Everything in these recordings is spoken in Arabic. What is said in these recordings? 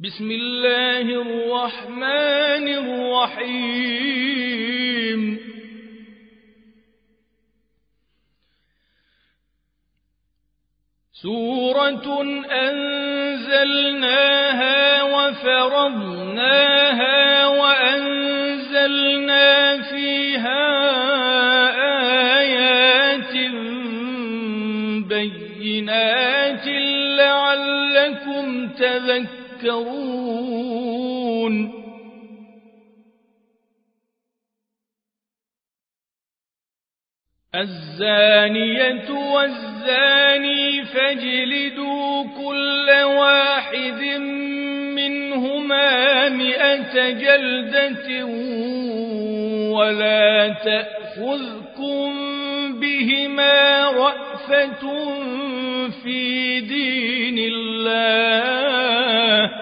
بسم الله الرحمن الرحيم سورة أنزلناها وفرضناها وأنزلنا فيها آيات بينات لعلكم تذكرون الزانية والزاني فاجلدوا كل واحد منهما 100 جلدة ولا تأخذكم بهما رأفة في دين الله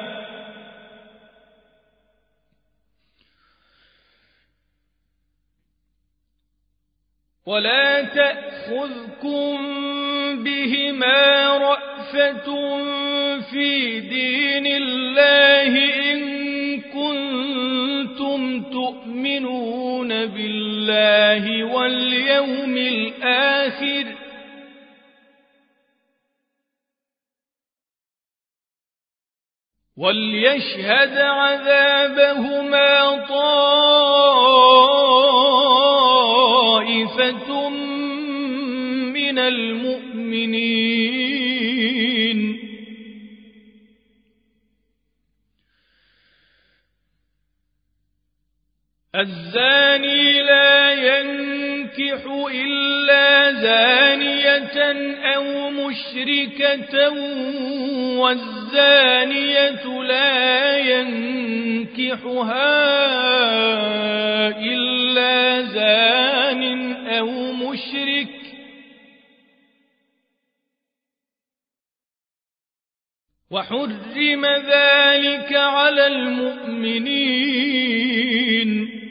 إن كنتم تؤمنون بالله واليوم الآخر وليشهد عذابهما طائفة من المؤمنين الزاني لا ينكح إلا زانية أو مشركة والزانية لا ينكحها إلا زان أو مشرك وحرم ذلك على المؤمنين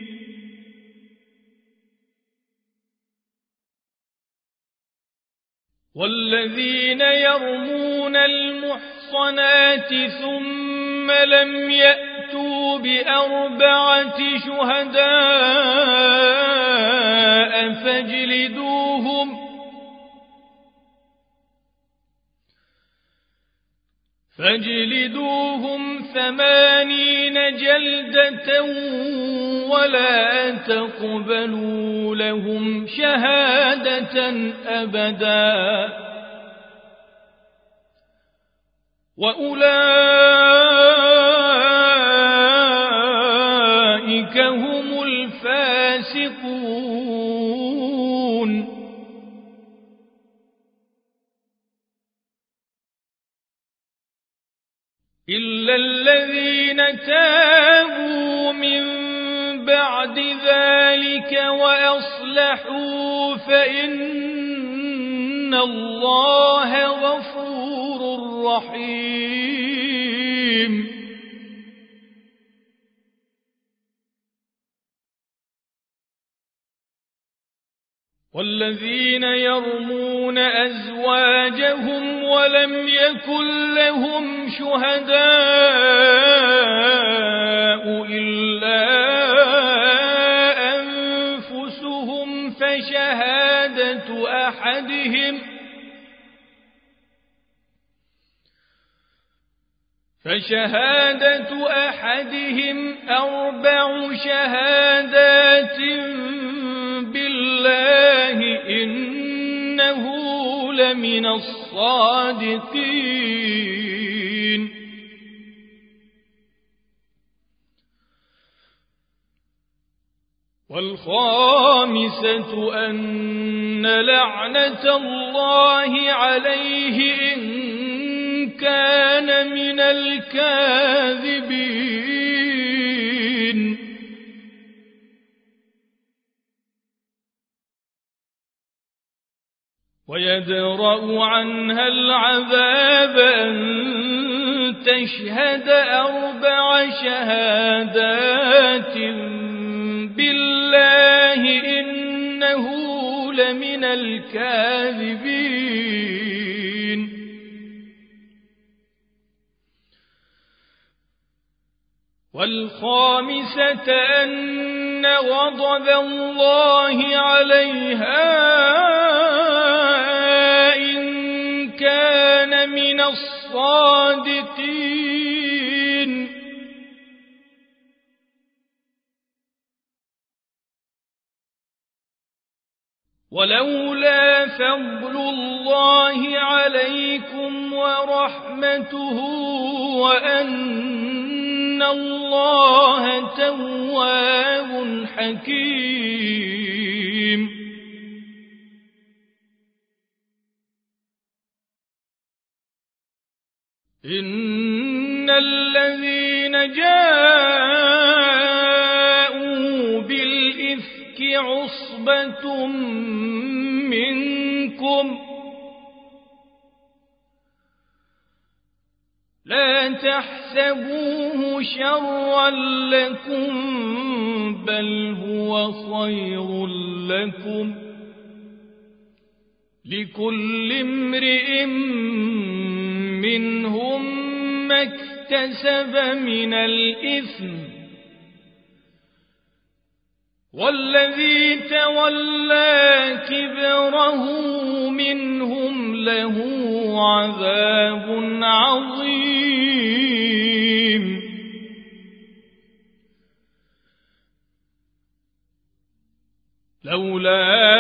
والذين يرمون المحصنات ثم لم يأتوا ب4 شهداء فاجلدوهم 80 جلدة ولا تقبلوا لهم شهادة أبدا وأولئك هم الفاسقون إلا الذين تابوا من بعد ذلك وأصلحوا فإن الله غفور رحيم والذين يرمون أزواجهم ولم يكن لهم شهداء إلا أنفسهم فشهادة أحدهم 4 شهادات بالله إنه لمن الصادقين والخامسة أن لعنة الله عليه إن كان من الكاذبين ويدرأ عنها العذاب أن تشهد 4 شهادات بالله إنه لمن الكاذبين والخامسة أن غضب الله عليها إن كان من الصادقين. ولولا فضل الله عليكم ورحمته وأن الله تواب حكيم. إن الذين جاءوا بالإفك عصبة منكم لا تحسبوه شرا لكم بل هو خير لكم لكل امرئ منهم ما اكتسب من الإثم والذي تولى كبره منهم له عذاب عظيم. لولا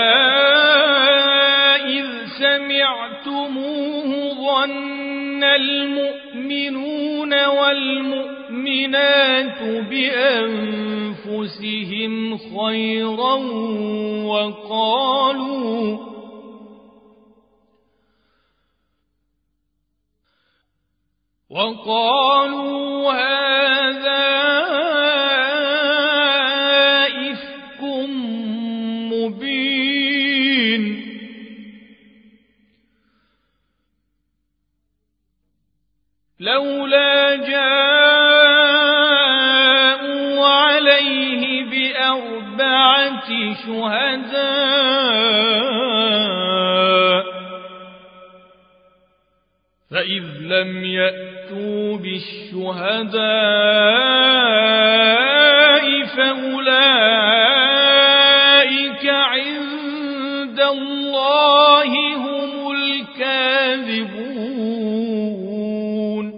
إذ سمعتموه ظن المؤمنون والمؤمنات بأنفسهم خيرا وقالوا هذا إفك مبين. لولا جاءوا عليه بأربعة شهداء فإذ لم يأتوا بالشهداء فأولئك عند الله هم الكاذبون.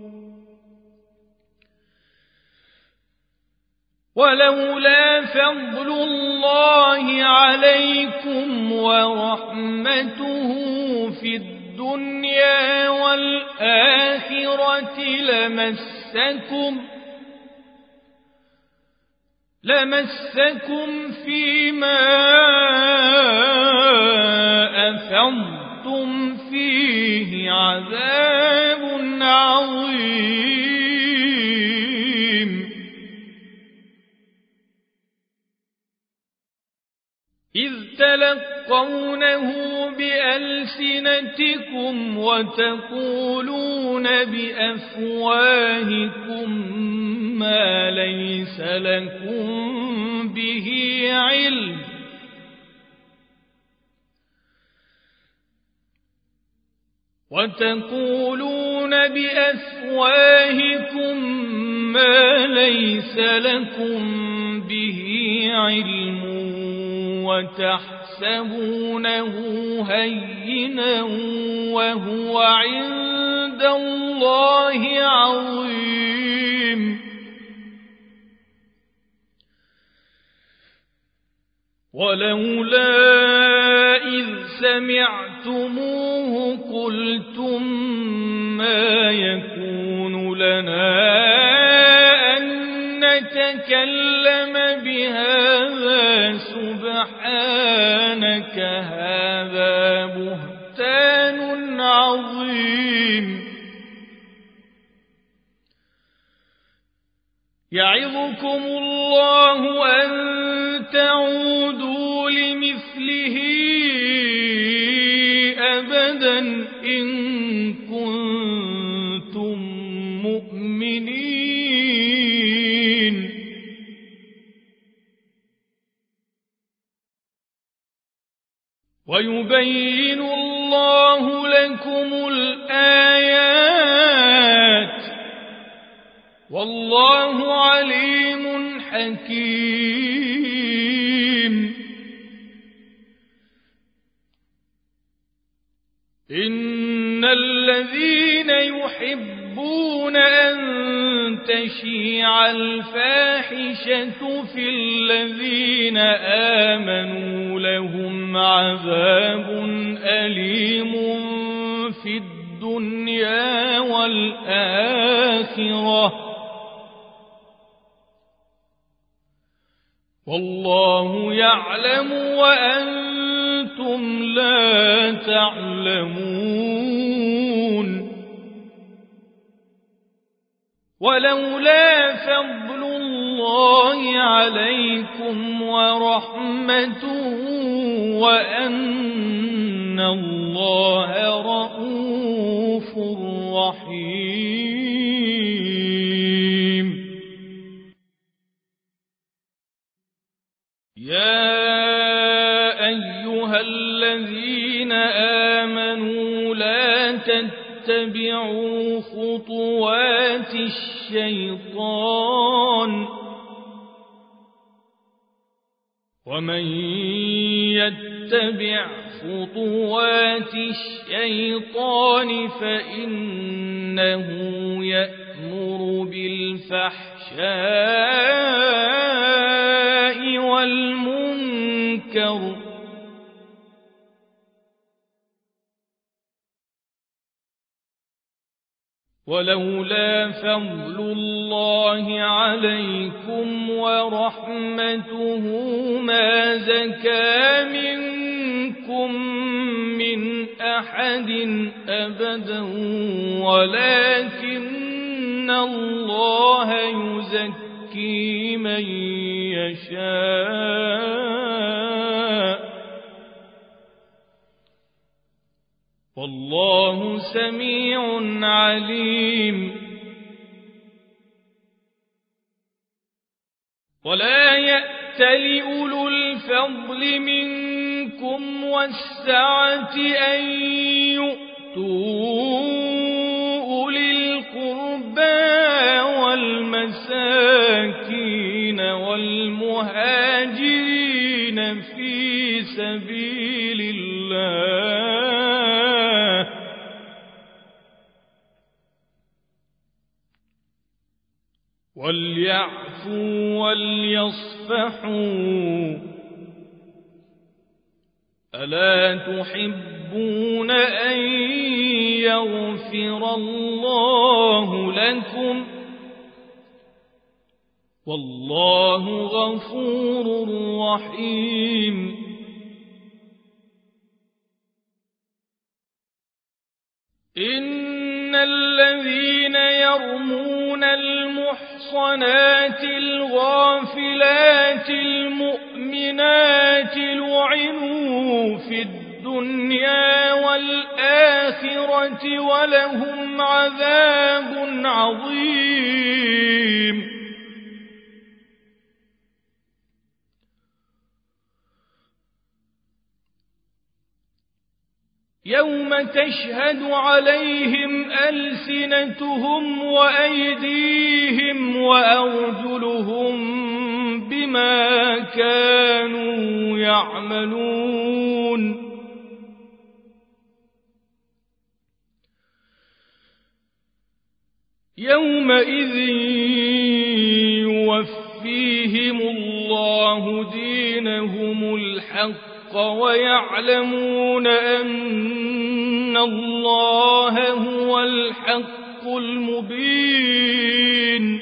ولولا فضل الله عليكم ورحمته في الدنيا والآخرة لمسكم فيما أفضتم فيه عذاب عظيم. إذ تلقونه بألسنتكم وتقولون بأفواهكم ما ليس لكم به علم وتحسبونه هينا وهو عند الله عظيم. ولولا إذ سمعتموه قلتم ما يكون لنا أن نتكلم بهذا سبحانك هذا بهتان عظيم. يعظكم الله أن تعودوا لمثله أبدا إن كنتم مؤمنين. ويبين الله لكم الآيات والله عليم حكيم. إن الذين يحبون أن تشيع الفاحشة في الذين آمنوا لهم عذاب أليم في الدنيا والآخرة والله يعلم وأنتم لا تعلمون. ولولا فضل الله عليكم ورحمته وأن الله رءوف رحيم. يا أيها الذين آمنوا لا تتبعوا خطوات الشيطان ومن يتبع خطوات الشيطان فإنه يأمر بالفحشاء والمنكر ولولا فضل الله عليكم ورحمته ما زكى منكم من أحد أبدا ولكن الله يزكي من يشاء والله سميع عليم. ولا يأتل أولو الفضل منكم والسعة أن يؤتوا أولي القربى والمساكين والمهاجرين في سبيل الله وليعفوا وليصفحوا ألا تحبون أن يغفر الله لكم والله غفور رحيم. إن الذين يرمون المحصنات الغافلات المؤمنات لعنوا في الدنيا والآخرة ولهم عذاب عظيم. يوم تشهد عليهم ألسنتهم وأيديهم وأرجلهم بما كانوا يعملون. يومئذ يوفيهم الله دينهم الحق ويعلمون أن الله هو الحق المبين.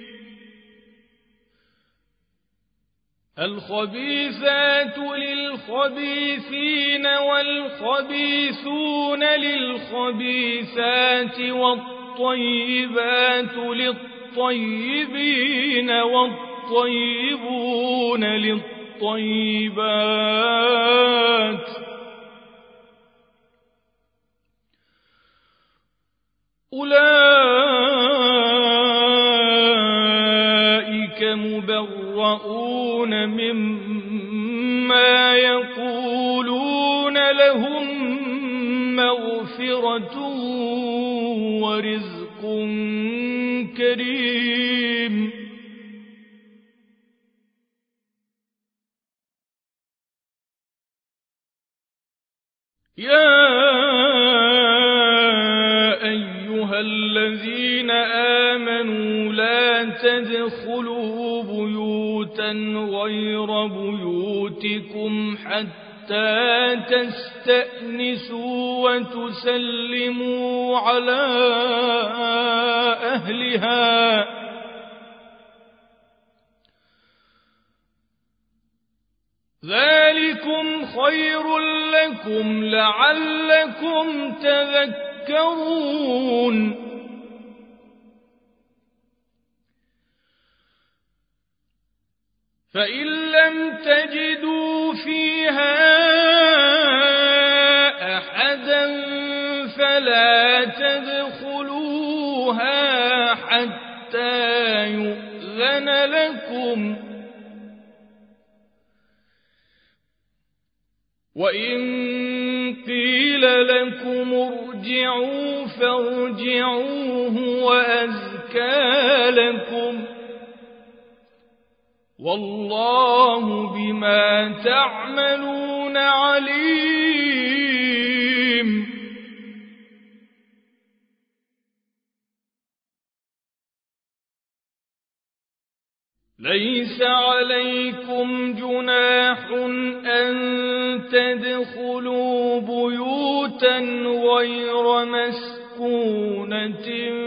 الخبيثات للخبيثين والخبيثون للخبيثات والطيبات للطيبين والطيبون للطيبات أولئك مبرؤون مما يقولون لهم مغفرة ورزق كريم. يا أيها الذين آمنوا لا تدخلوا بيوتا غير بيوتكم حتى تستأنسوا وتسلموا على أهلها ذلكم خير لكم لعلكم تذكرون. فإن لم تجدوا فيها أحدا فلا تدخلوها حتى يؤذن لكم، وإن قيل لكم ارجعوا فارجعوا هو أزكى لكم، والله بما تعملون عليم. ليس عليكم جناح أن تدخلوا بيوتا غير مسكونة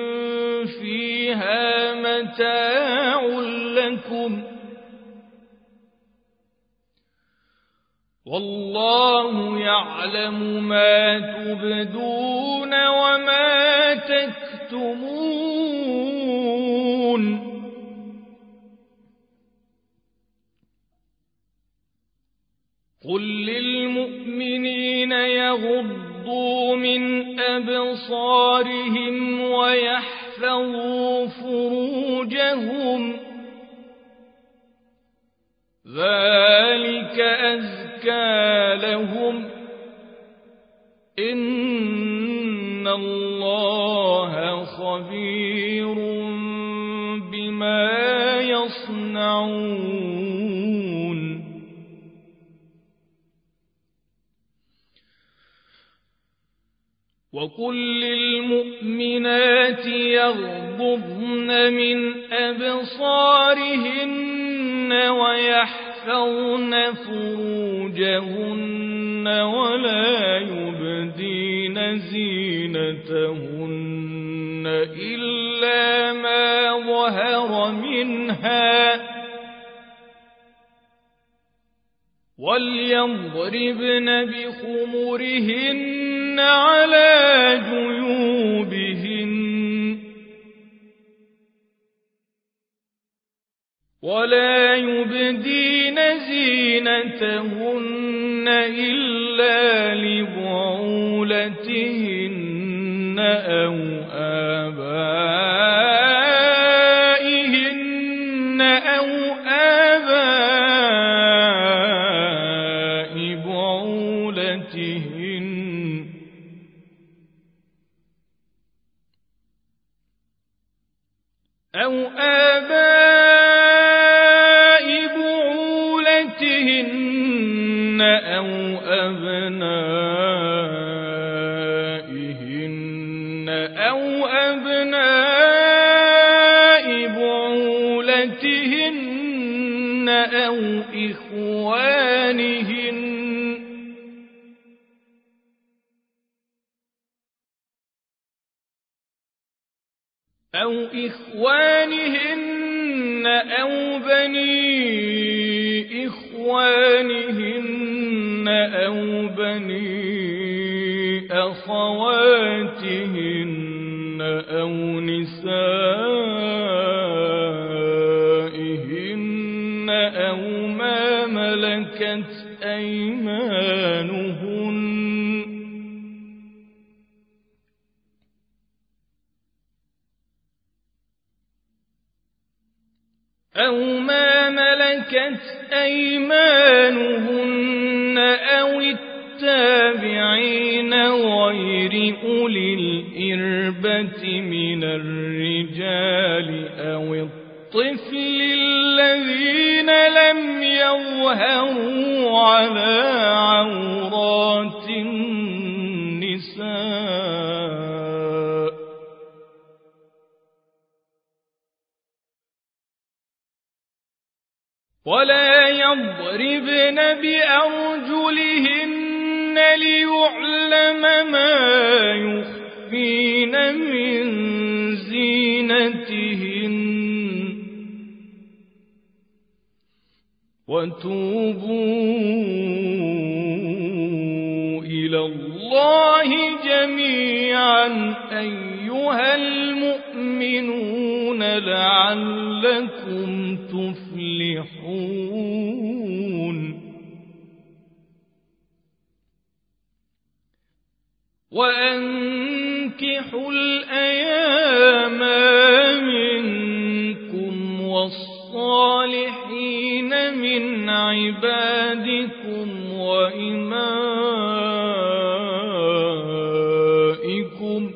فيها متاع لكم، والله يعلم ما تبدون وما تكتمون. قل للمؤمنين يغضوا من أبصارهم ويحفظوا فروجهم ذلك أزكى لهم إن الله خبير بما يصنعون. وقل للمؤمنات يغضضن من أبصارهن ويحفظن فروجهن ولا يبدين زينتهن إلا ما ظهر منها، وليضربن بخمرهن على جيوبهن ولا يبدين زينتهن إلا لبعولتهن أو آبائهن أو آباء بعولتهن أو أبنائهن أو أبناء بعولتهن أو إخوانهن أو بني إخوانهن أو بني أخواتهن أو نسائهن أو ما ملكت أيمانهن أو التابعين غير أولي الإربة من الرجال أو الطفل الذين لم يظهروا على عورات النساء ولا يضربن بأرجلهن ليعلم ما يخفين من زينتهن وتوبوا إلى الله جميعا أيها المؤمنون لعلكم تفلحون وأنكحوا الأيام منكم والصالحين من عبادكم وإمائكم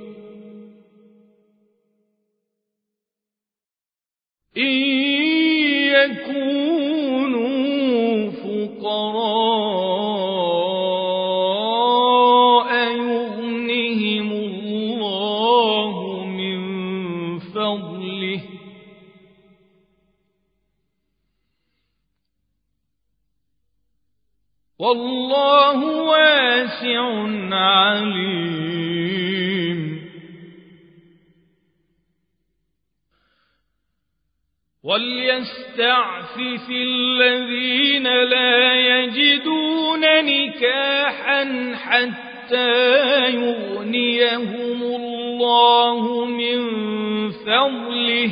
إن يكونوا فقراء يغنهم الله من فضله والله واسع عليم وليستعفف الذين لا يجدون نكاحا حتى يغنيهم الله من فضله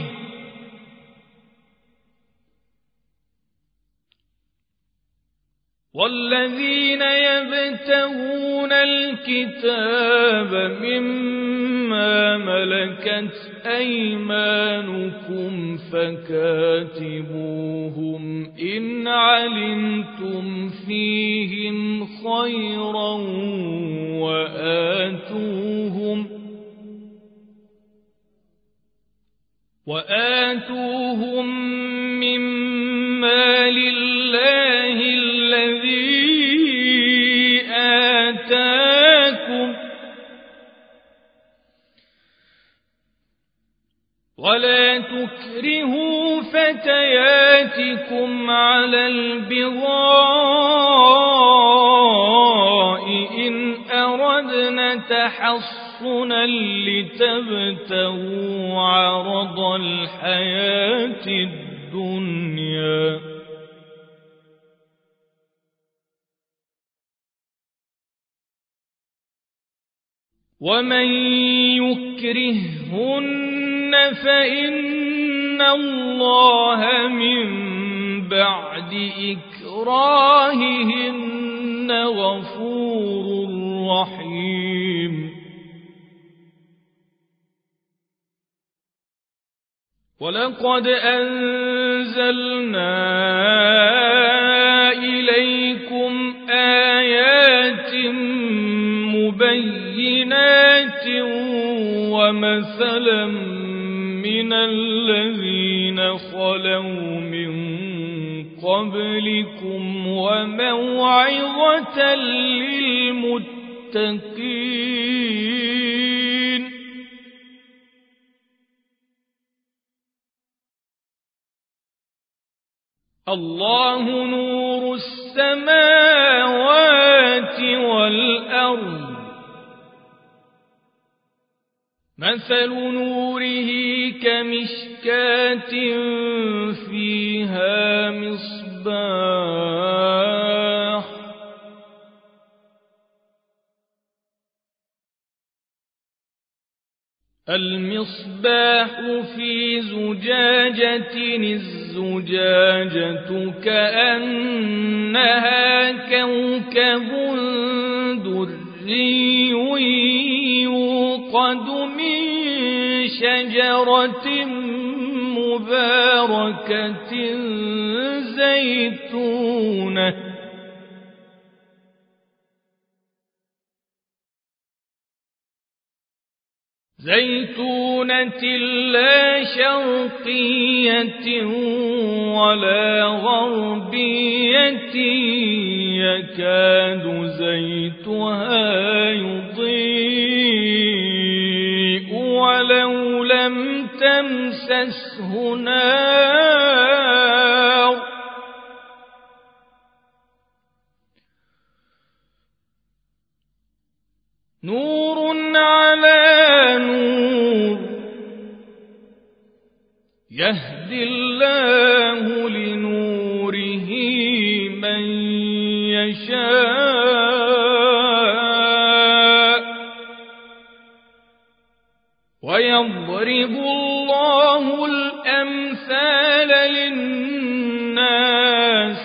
والذين يبتغون الكتاب مما ملكت أيمانكم فكاتبوهم إن علمتم فيهم خيرا وآتوهم مما لله الذي آتاكم ولا تكرهوا فتياتكم على البغاء إن أردنا تحصنا لتبتغوا عرض الحياة الدنيا ومن يكرههن فإن الله من بعد إكراههن غفور رحيم ولقد أنزلنا إليكم آيات مبينات ومثلا من الذين خلوا من قبلكم وموعظة للمتقين الله نور السماوات والأرض مثل نوره كمشكاة فيها مصباح المصباح في زجاجة الزجاجة كأنها كوكب دري يوقد من شجرة مباركة زيتونة زيتونة لا شرقية ولا غربية يكاد زيتها يضيء ولو لم تمسسه نار نور على نور يهدي الله لنوره من يشاء ويضرب الله الأمثال للناس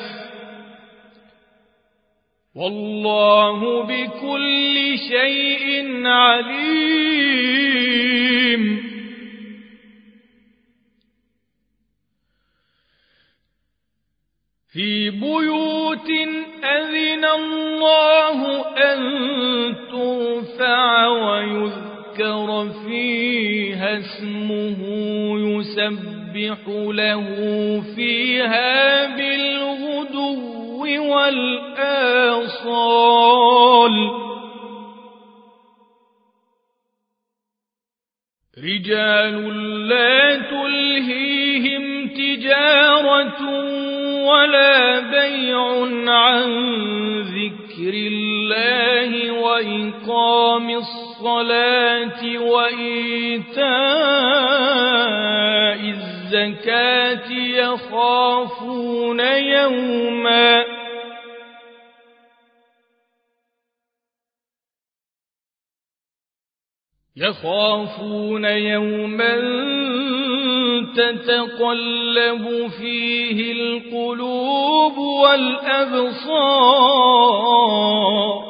والله بكل شيء عليم في بيوت أذن الله أن ترفع ويذكر فيها اسمه يسبح له فيها بالغدو والآصال رجال لا تلهيهم تجارة ولا بيع عن ذكر الله وإقام الصلاة وإيتاء الزكاة يخافون يوما تتقلب فيه القلوب والأبصار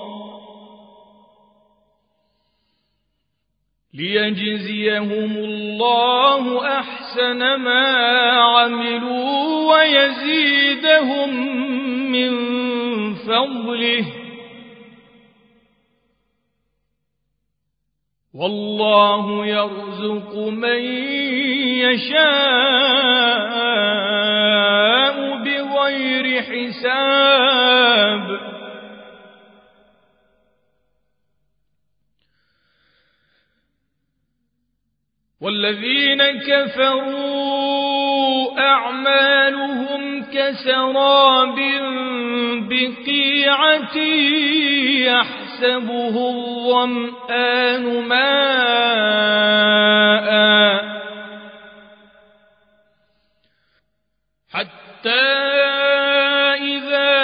ليجزيهم الله أحسن ما عملوا ويزيدهم من فضله والله يرزق من يشاء بغير حساب والذين كفروا أعمالهم كسراب بقيعة يحسبه الظمآن ماء حتى إذا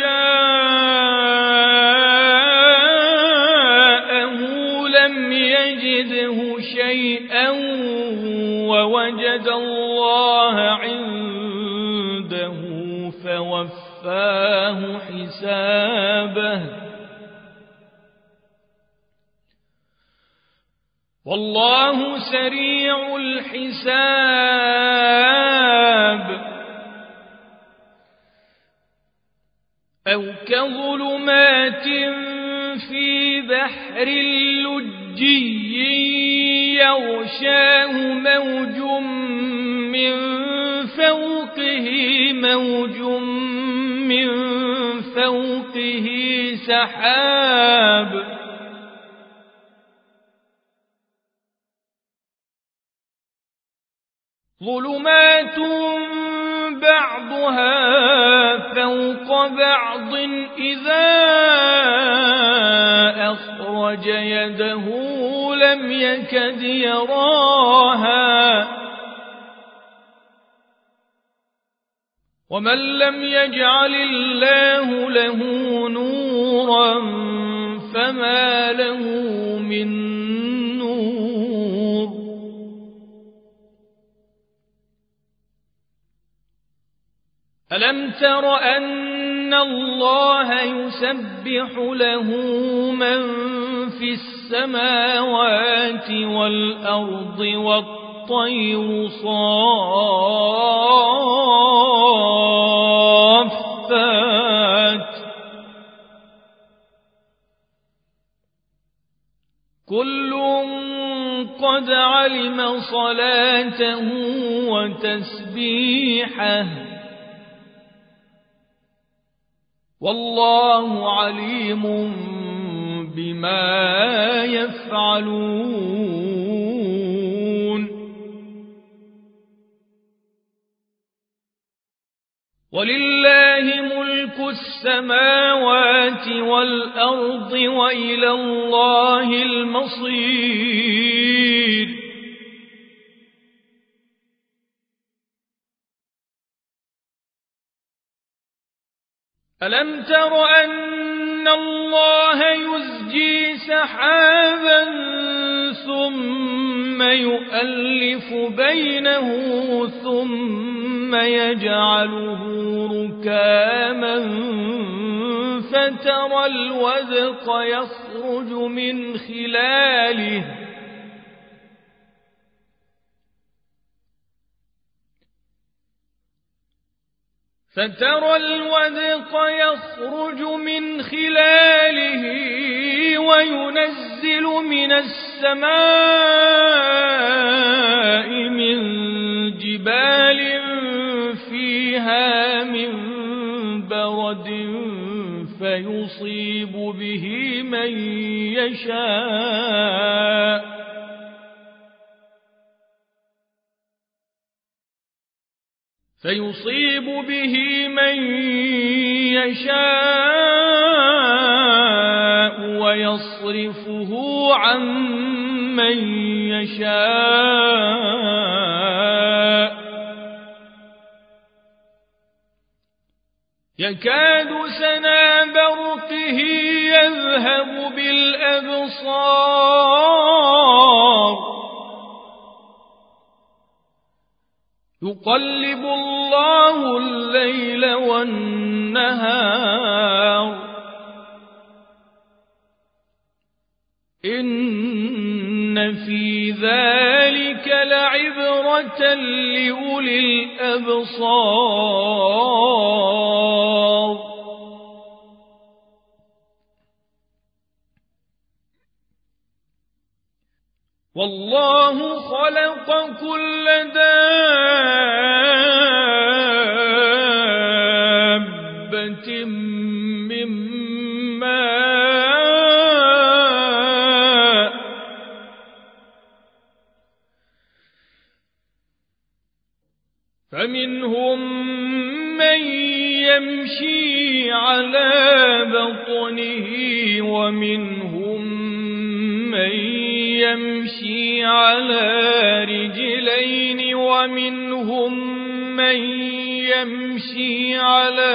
جاءه لم يجده شيئا ووجد الله عنده فوفاه حسابه والله سريع الحساب أو كظلمات في بحر لجي يغشاه موج من فوقه موج من فوقه سحاب ظلمات بعضها فوق بعض إذا أخرج يده لم يكد يراها ومن لم يجعل الله له نورا فما له من نور ألم تر أن الله يسبح له من في السماوات والأرض والطير صافات كل قد علم صلاته وتسبيحه والله عليم بما يفعلون ولله ملك السماوات والأرض وإلى الله المصير ألم تر أن الله يزجي سحابا ثم يؤلف بينه ثم يجعله ركاما فترى الودق يخرج من خلاله وينزل من السماء من جبال فيها من برد فيصيب به من يشاء ويصرفه عن من يشاء يكاد سنا برقه يذهب بالأبصار يقلب الله الليل والنهار إن في ذلك لعبرة لأولي الأبصار والله خلق كل دابة من ماء فمنهم من يمشي على بطنه ومنهم من يمشي على رجلين ومنهم من يمشي على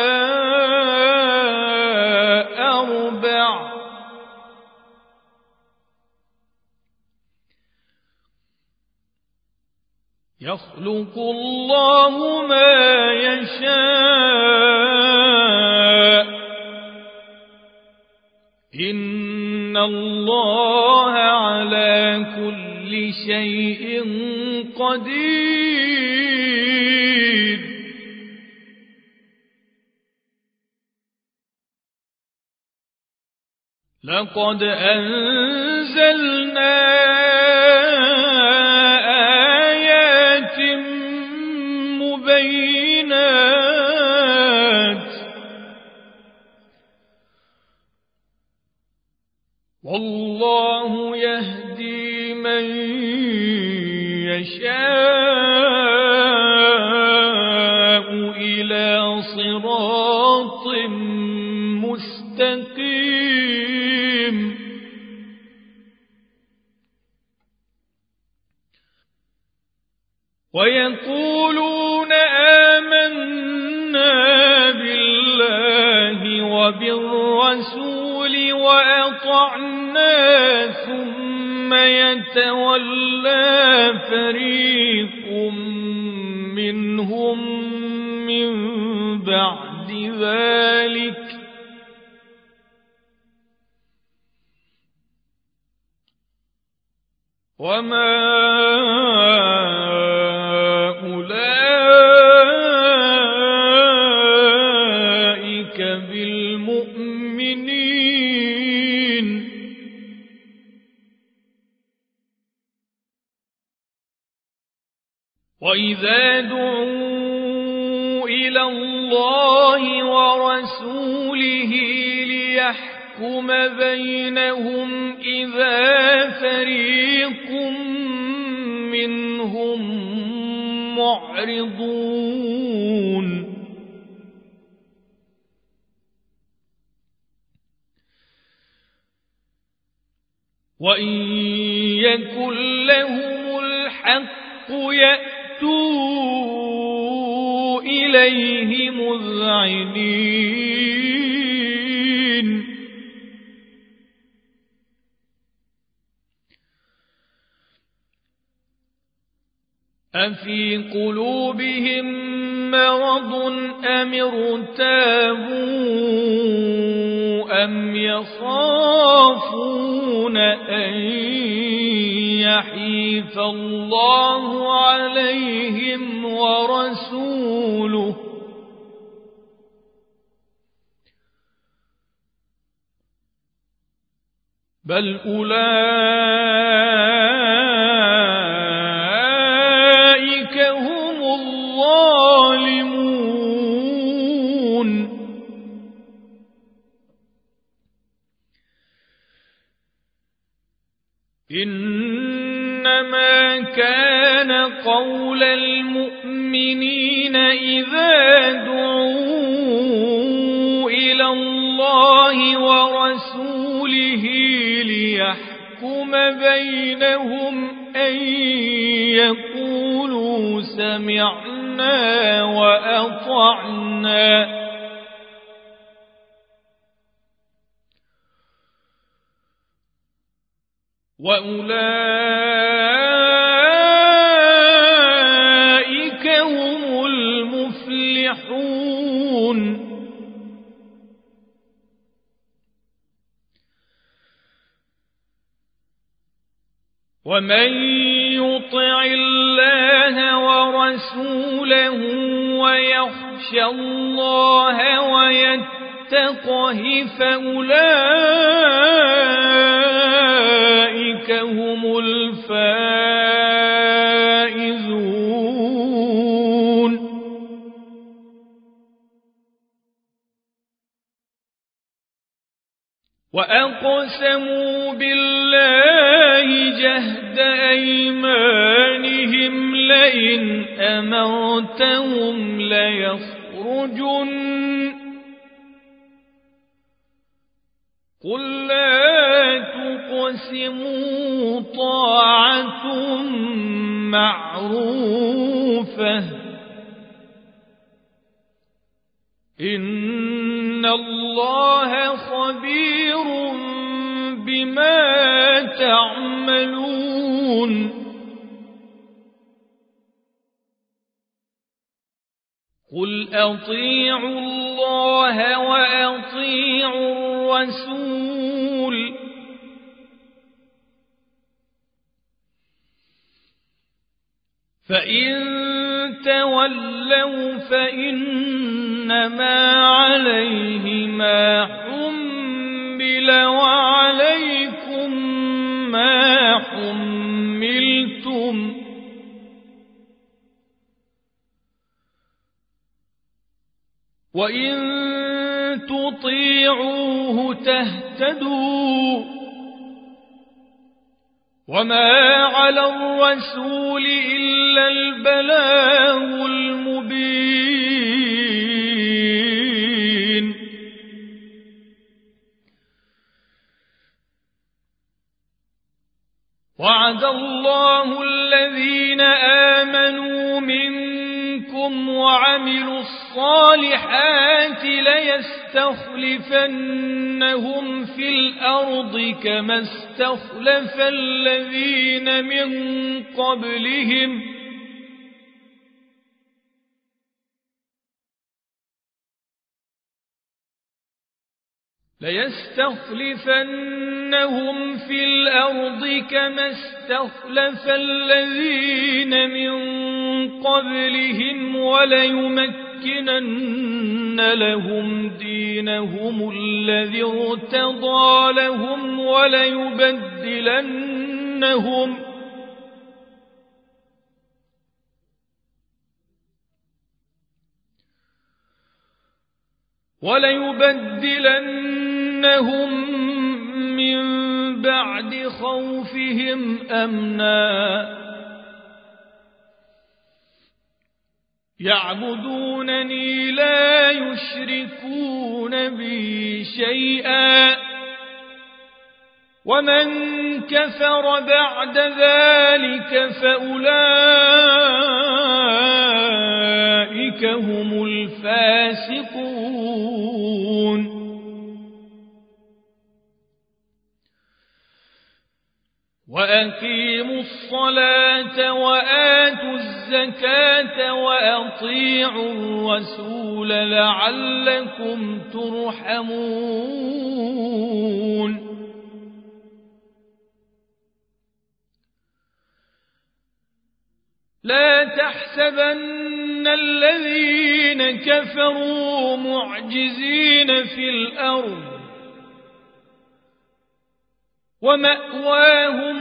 أربع يخلق الله ما يشاء إن الله على كل شيء قدير لقد أنزلنا آيات مبينات والله يهدي من يشاء إلى صراط مستقيم ويقولون آمنا بالله وبالرسول وأطعنا ثم يتولى فريق منهم من بعد ذلك وما ادعوا إلى الله ورسوله ليحكم بينهم إذا فريق منهم معرضون وإن يكن لهم الحق يأتوا إليه مذعنين أفي قلوبهم مرض أم ارتابوا أم يخافون أن يحيف الله عليهم ورسوله بل أولئك هم الظالمون إنما كان قول المؤمنين إذا دعوا إلى الله ورسوله ليحكم بينهم أن يقولوا سمعنا وأطعنا وأولئك هم المفلحون ومن يطع الله ورسوله ويخشى الله ويتقه فأولئك هم الفائزون وأقسموا بالله جهد أيمانهم لئن أمرتهم ليخرجن قل لا تقسموا طاعة معروفة إن الله خبير بما تعملون قل أطيعوا الله وأطيعوا الرسول فإن تولوا فإنما عليه ما حمل وعليكم ما حملتم وإن تطيعوه تهتدوا وما على الرسول إلا البلاغ المبين وعد الله الذين آمنوا منكم وعملوا الصالحات ليستخلفنهم في الأرض كما استخلف الذين من قبلهم ليستخلفنهم في الأرض كما استخلف الذين من قبلهم وليمكنن لهم دينهم الذي ارتضى لهم وليبدلنهم من بعد خوفهم أمنا يعبدونني لا يشركون بي شيئا ومن كفر بعد ذلك فأولئك هم الفاسقون وأقيموا الصلاة وآتوا الزكاة وأطيعوا الرسول لعلكم ترحمون لا تحسبن الذين كفروا معجزين في الأرض ومأواهم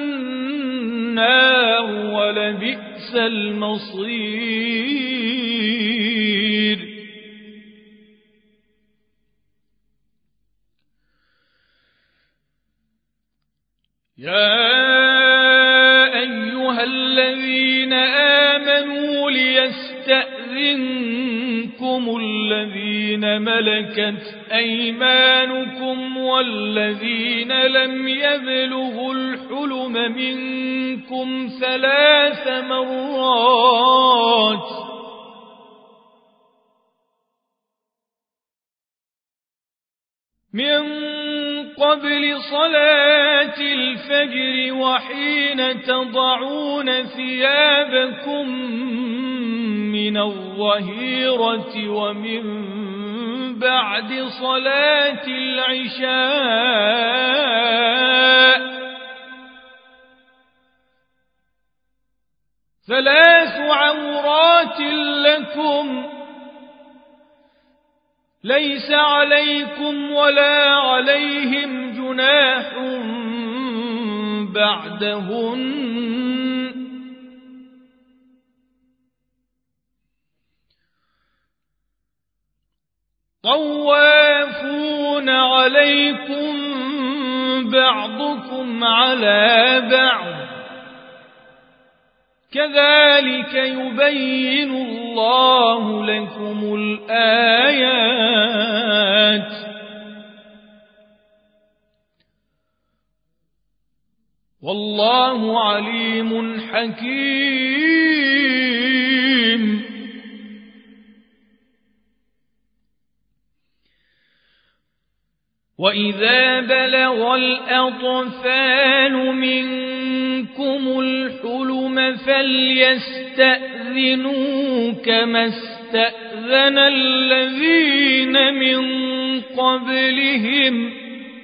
النار ولبئس المصير يا أيها الذين آمنوا ليستأذنكم الذين ملكت أيمانكم والذين لم يبلغوا الحلم منكم 3 مرات من قبل صلاة الفجر وحين تضعون ثيابكم من الظهيرة ومن بعد صلاة العشاء 3 عورات لكم ليس عليكم ولا عليهم جناح بعدهن طوافون عليكم بعضكم على بعض كذلك يبين الله لكم الآيات والله عليم حكيم وإذا بلغ الأطفال منكم الحلم فليستأذنوا كما استأذن الذين من قبلهم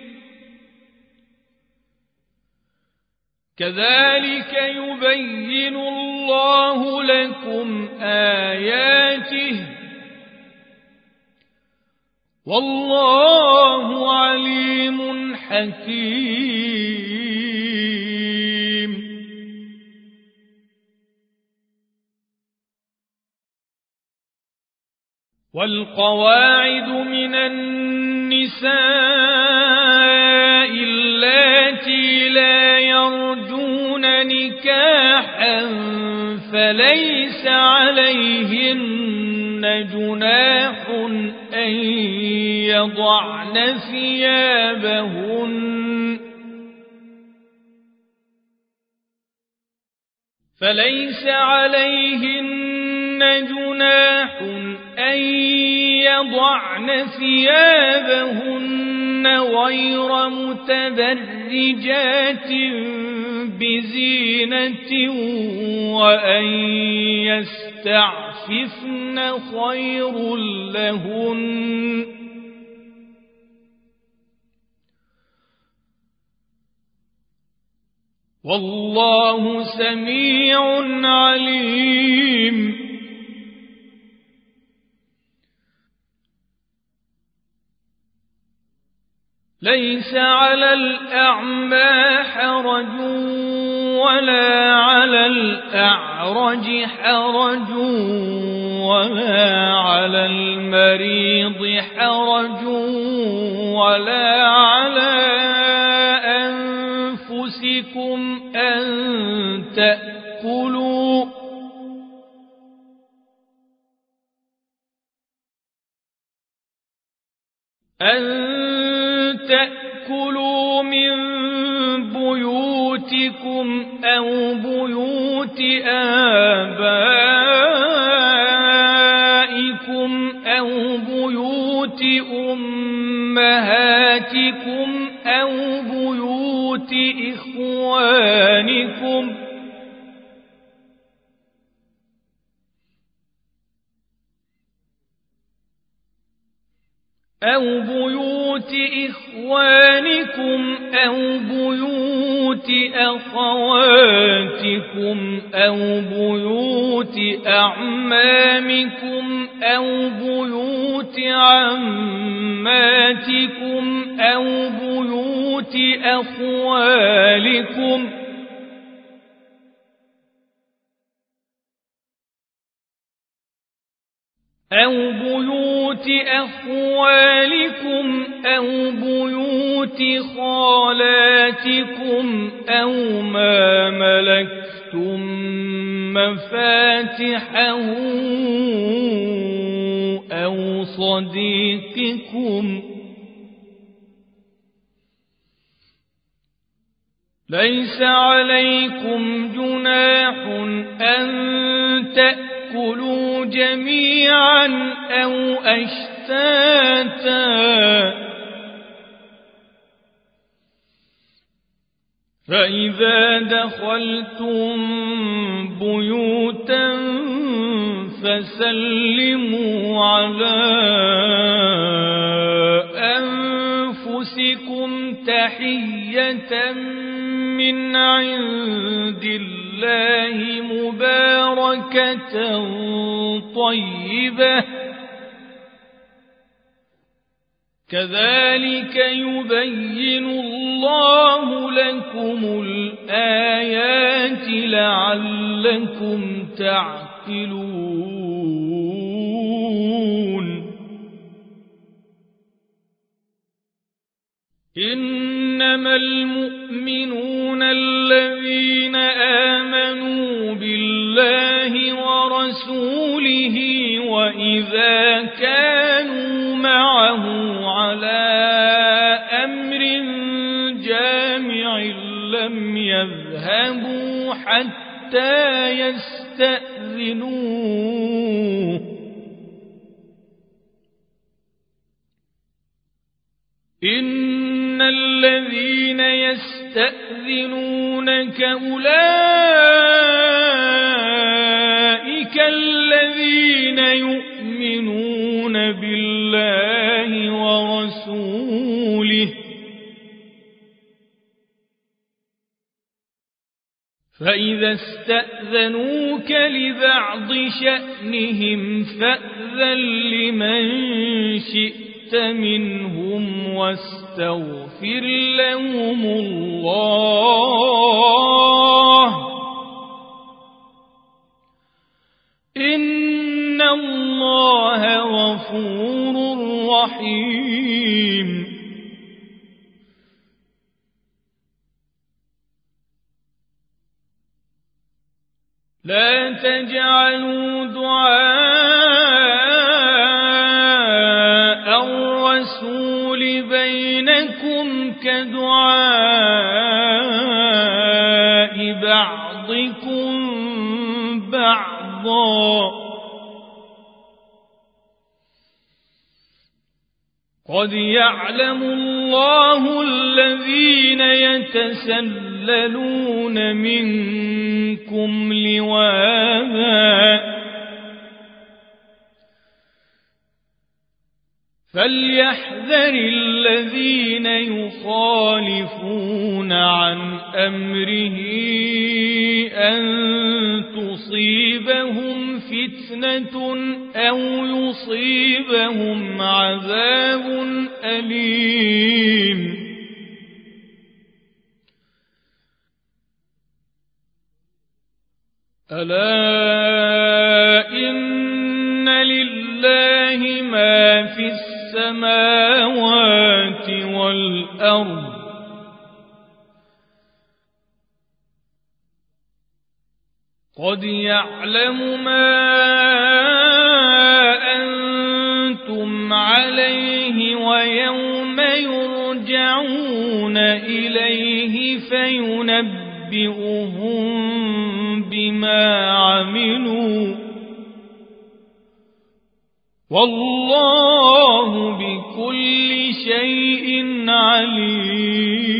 كذلك يبين الله لكم آياته والله عليم حكيم والقواعد من النساء اللاتي لا يرجون نكاحا فليس عليهن جناح أن يضعن ثيابهن فليس عليهن جناح أن يضعن ثيابهن غير متبرجات بزينة وأن يستعففن خير لهن والله سميع عليم ليس على الأعمى حرج ولا على الأعرج حرج ولا على على المريض حرج ولا على أنفسكم أن تأكلوا من بيوتكم أو بيوت آبائكم أو بيوت أمهاتكم أو بيوت إخوانكم أو بيوت إخوانكم أو بيوت أخواتكم أو بيوت أعمامكم أو بيوت عماتكم أو بيوت أخوالكم أو بيوت أخوالكم أو بيوت خالاتكم أو ما ملكتم مفاتحه أو صديقكم ليس عليكم جناح أن تأكلوا جميعا أو أشتاتا فإذا دخلتم بيوتا فسلموا على أنفسكم تحية من عند الله مباركة طيبة كذلك يبين الله لكم الآيات لعلكم تعقلون إنما المؤمنون الذين آمنوا بالله ورسوله وإذا كانوا معه على أمر جامع لم يذهبوا حتى يستأذنوه إن الذين يستأذنونك أولئك الذين يؤمنون بالله ورسوله فإذا استأذنوك لبعض شأنهم فأذن لمن شئت منهم واستغفر لهم الله إن الله غفور رحيم لا تجعلوا دعاء الرسول بينكم كدعاء بعضكم بعضا قد يعلم الله الذين يتسللون منكم لواذا فليحذر الذين يخالفون عن أمره أن تصيبهم فتنة أو يصيبهم عذاب أليم ألا إن لله لله ما في السماوات والأرض قد يعلم ما أنتم عليه ويوم يرجعون إليه فينبئهم بما عملوا والله بكل شيء عليم.